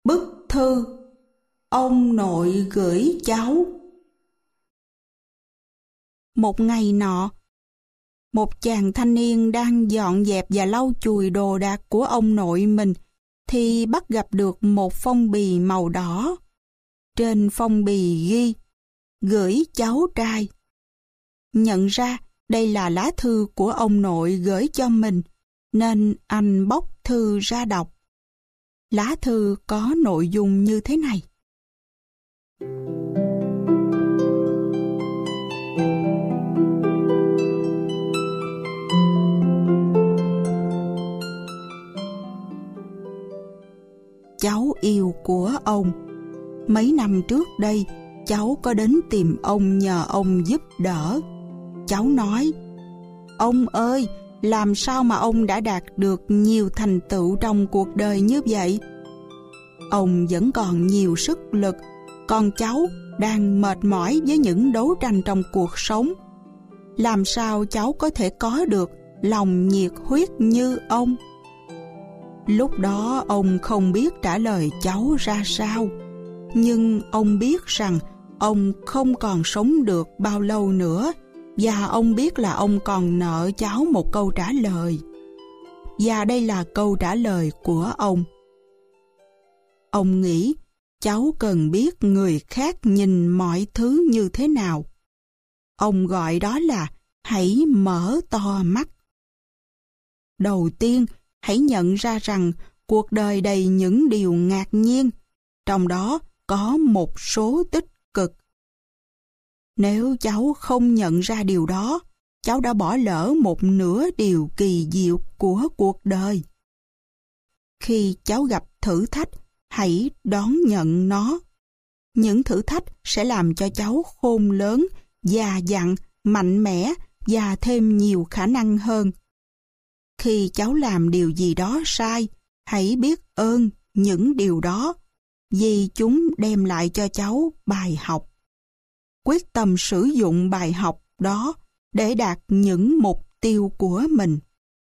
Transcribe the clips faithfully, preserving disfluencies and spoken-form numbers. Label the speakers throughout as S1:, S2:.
S1: Bức thư ông nội gửi cháu. Một ngày nọ, một chàng thanh niên đang dọn dẹp và lau chùi đồ đạc của ông nội mình thì bắt gặp được một phong bì màu đỏ. Trên phong bì ghi gửi cháu trai. Nhận ra đây là lá thư của ông nội gửi cho mình, nên anh bóc thư ra đọc. Lá thư có nội dung như thế này. Cháu yêu của ông, mấy năm trước đây, cháu có đến tìm ông nhờ ông giúp đỡ. Cháu nói, ông ơi, làm sao mà ông đã đạt được nhiều thành tựu trong cuộc đời như vậy? Ông vẫn còn nhiều sức lực, còn cháu đang mệt mỏi với những đấu tranh trong cuộc sống. Làm sao cháu có thể có được lòng nhiệt huyết như ông? Lúc đó ông không biết trả lời cháu ra sao, nhưng ông biết rằng ông không còn sống được bao lâu nữa, và ông biết là ông còn nợ cháu một câu trả lời. Và đây là câu trả lời của ông. Ông nghĩ cháu cần biết người khác nhìn mọi thứ như thế nào. Ông gọi đó là hãy mở to mắt. Đầu tiên, hãy nhận ra rằng cuộc đời đầy những điều ngạc nhiên, trong đó có một số tích cực. Nếu cháu không nhận ra điều đó, cháu đã bỏ lỡ một nửa điều kỳ diệu của cuộc đời. Khi cháu gặp thử thách, hãy đón nhận nó. Những thử thách sẽ làm cho cháu khôn lớn, già dặn, mạnh mẽ và thêm nhiều khả năng hơn. Khi cháu làm điều gì đó sai, hãy biết ơn những điều đó, vì chúng đem lại cho cháu bài học. Quyết tâm sử dụng bài học đó để đạt những mục tiêu của mình.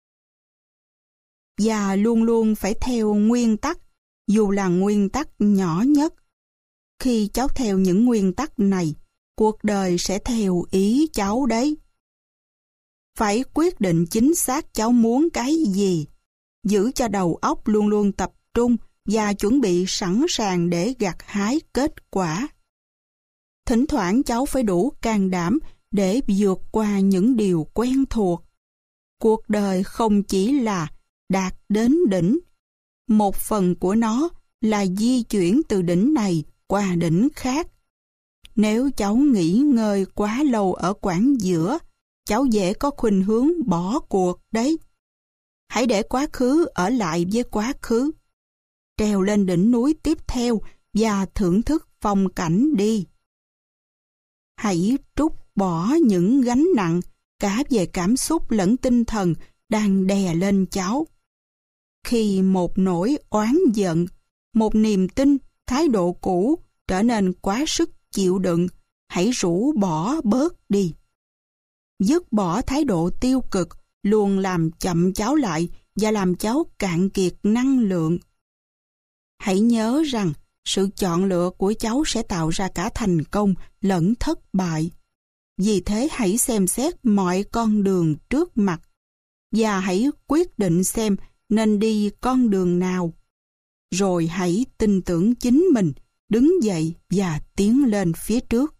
S1: Và luôn luôn phải theo nguyên tắc, dù là nguyên tắc nhỏ nhất. Khi cháu theo những nguyên tắc này, cuộc đời sẽ theo ý cháu đấy. Phải quyết định chính xác cháu muốn cái gì, giữ cho đầu óc luôn luôn tập trung và chuẩn bị sẵn sàng để gặt hái kết quả. Thỉnh thoảng cháu phải đủ can đảm để vượt qua những điều quen thuộc. Cuộc đời không chỉ là đạt đến đỉnh, một phần của nó là di chuyển từ đỉnh này qua đỉnh khác. Nếu cháu nghỉ ngơi quá lâu ở quãng giữa, cháu dễ có khuynh hướng bỏ cuộc đấy. Hãy để quá khứ ở lại với quá khứ. Trèo lên đỉnh núi tiếp theo và thưởng thức phong cảnh đi. Hãy trút bỏ những gánh nặng cả về cảm xúc lẫn tinh thần đang đè lên cháu. Khi một nỗi oán giận, một niềm tin, thái độ cũ trở nên quá sức chịu đựng, hãy rũ bỏ bớt đi. Dứt bỏ thái độ tiêu cực luôn làm chậm cháu lại và làm cháu cạn kiệt năng lượng. Hãy nhớ rằng sự chọn lựa của cháu sẽ tạo ra cả thành công lẫn thất bại. Vì thế hãy xem xét mọi con đường trước mặt và hãy quyết định xem nên đi con đường nào. Rồi hãy tin tưởng chính mình, đứng dậy và tiến lên phía trước.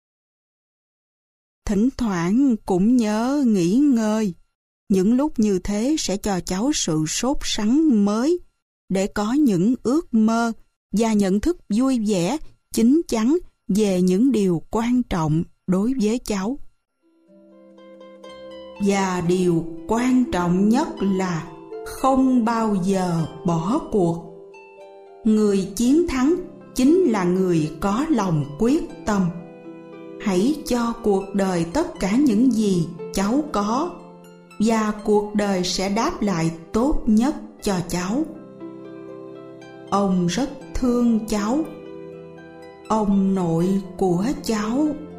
S1: Thỉnh thoảng cũng nhớ nghỉ ngơi. Những lúc như thế sẽ cho cháu sự sốt sắng mới để có những ước mơ và nhận thức vui vẻ, chín chắn về những điều quan trọng đối với cháu. Và điều quan trọng nhất là không bao giờ bỏ cuộc. Người chiến thắng chính là người có lòng quyết tâm. Hãy cho cuộc đời tất cả những gì cháu có, và cuộc đời sẽ đáp lại tốt nhất cho cháu. Ông rất thương cháu. Ông nội của cháu.